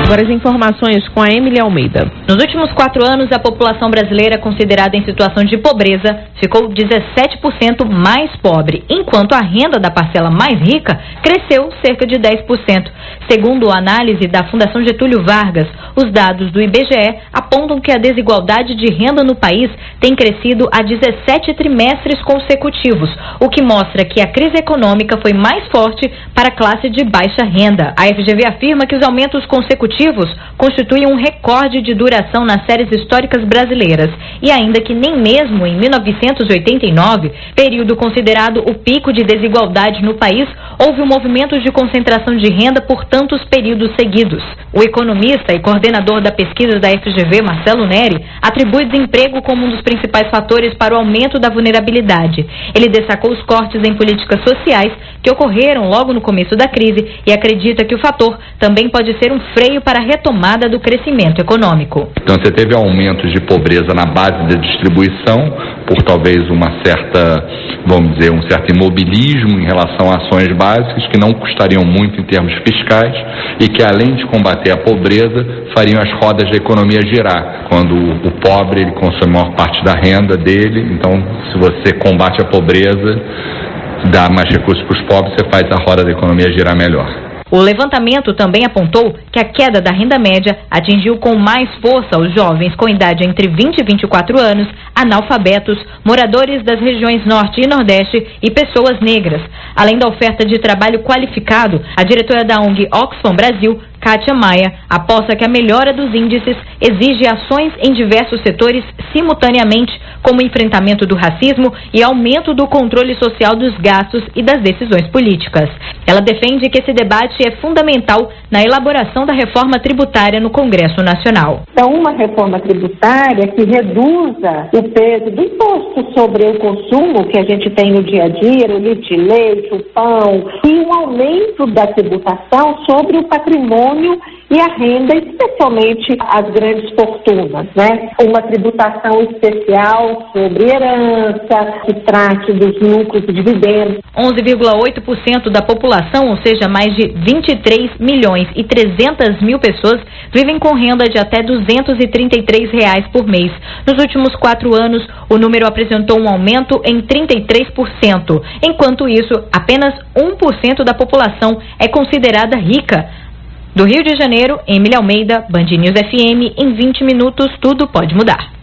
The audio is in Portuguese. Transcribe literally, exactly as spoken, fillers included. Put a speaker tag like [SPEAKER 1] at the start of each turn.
[SPEAKER 1] Agora as informações com a Emily Almeida.
[SPEAKER 2] Nos últimos quatro anos, a população brasileira considerada em situação de pobreza ficou dezessete por cento mais pobre, enquanto a renda da parcela mais rica cresceu cerca de dez por cento. Segundo a análise da Fundação Getúlio Vargas, os dados do I B G E apontam que a desigualdade de renda no país tem crescido há dezessete trimestres consecutivos, o que mostra que a crise econômica foi mais forte para a classe de baixa renda. A F G V afirma que os aumentos consecutivos constituem um recorde de duração nas séries históricas brasileiras e ainda que nem mesmo em mil novecentos e oitenta e nove, período considerado o pico de desigualdade no país, houve um movimento de concentração de renda por tantos períodos seguidos. O economista e coordenador da pesquisa da F G V, Marcelo Neri, atribui desemprego como um dos principais fatores para o aumento da vulnerabilidade. Ele destacou os cortes em políticas sociais que ocorreram logo no começo da crise e acredita que o fator também pode ser um freio para a retomada do crescimento econômico.
[SPEAKER 3] Então você teve aumento de pobreza na base da distribuição, por talvez uma certa, vamos dizer, um certo imobilismo em relação a ações básicas que não custariam muito em termos fiscais e que, além de combater a pobreza, fariam as rodas da economia girar. Quando o pobre ele consome a maior parte da renda dele, então se você combate a pobreza, dá mais recursos para os pobres, você faz a roda da economia girar melhor.
[SPEAKER 2] O levantamento também apontou que a queda da renda média atingiu com mais força os jovens com idade entre vinte e vinte e quatro anos, analfabetos, moradores das regiões Norte e Nordeste e pessoas negras. Além da oferta de trabalho qualificado, a diretora da O N G Oxfam Brasil, Kátia Maia, aposta que a melhora dos índices exige ações em diversos setores simultaneamente, como enfrentamento do racismo e aumento do controle social dos gastos e das decisões políticas. Ela defende que esse debate é fundamental na elaboração da reforma tributária no Congresso Nacional.
[SPEAKER 4] Então, uma reforma tributária que reduza o peso do imposto sobre o consumo que a gente tem no dia a dia, o litro de leite, o pão, e um aumento da tributação sobre o patrimônio e a renda, especialmente as grandes fortunas, né? Uma tributação especial sobre herança, que trate dos lucros e dividendos.
[SPEAKER 2] onze vírgula oito por cento da população, ou seja, mais de vinte e três milhões e trezentas mil pessoas, vivem com renda de até duzentos e trinta e três reais por mês. Nos últimos quatro anos, o número apresentou um aumento em trinta e três por cento. Enquanto isso, apenas um por cento da população é considerada rica. Do Rio de Janeiro, Emily Almeida, Band News F M, em vinte minutos tudo pode mudar.